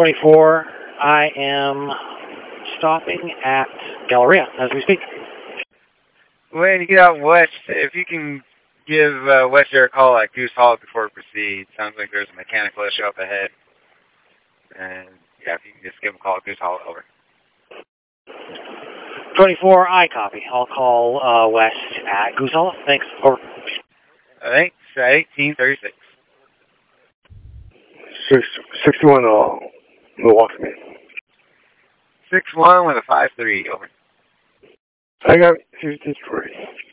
24, I am stopping at Galleria as we speak. When you get out west, if you can give West Air a call at Goose Hall before it proceeds. Sounds like there's a mechanical issue up ahead. And yeah, if you can just give them a call at Goose Hall, over. 24, I copy. I'll call West at Goose Hall. Thanks. Over. Thanks. 1836. 61, Milwaukee. 61 with a 53, over. I got 53.